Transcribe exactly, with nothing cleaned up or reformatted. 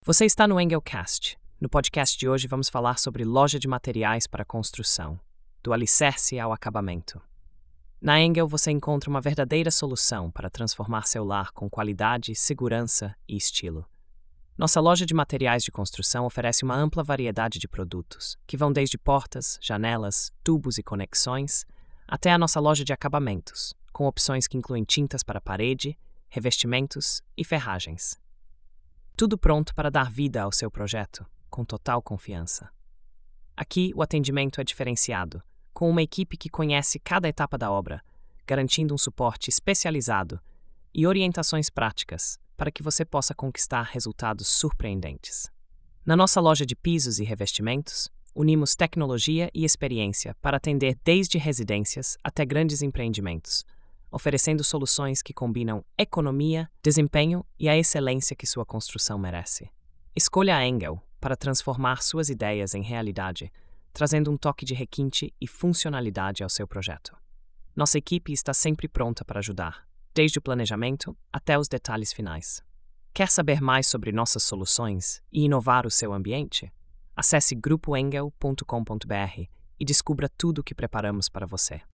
Você está no Engelcast. No podcast de hoje vamos falar sobre loja de materiais para construção, do alicerce ao acabamento. Na Engel você encontra uma verdadeira solução para transformar seu lar com qualidade, segurança e estilo. Nossa loja de materiais de construção oferece uma ampla variedade de produtos, que vão desde portas, janelas, tubos e conexões, até a nossa loja de acabamentos, com opções que incluem tintas para parede, revestimentos e ferragens. Tudo pronto para dar vida ao seu projeto, com total confiança. Aqui, o atendimento é diferenciado, com uma equipe que conhece cada etapa da obra, garantindo um suporte especializado e orientações práticas para que você possa conquistar resultados surpreendentes. Na nossa loja de pisos e revestimentos, unimos tecnologia e experiência para atender desde residências até grandes empreendimentos, oferecendo soluções que combinam economia, desempenho e a excelência que sua construção merece. Escolha a Engel para transformar suas ideias em realidade, trazendo um toque de requinte e funcionalidade ao seu projeto. Nossa equipe está sempre pronta para ajudar, desde o planejamento até os detalhes finais. Quer saber mais sobre nossas soluções e inovar o seu ambiente? Acesse grupo engel ponto com ponto br e descubra tudo o que preparamos para você.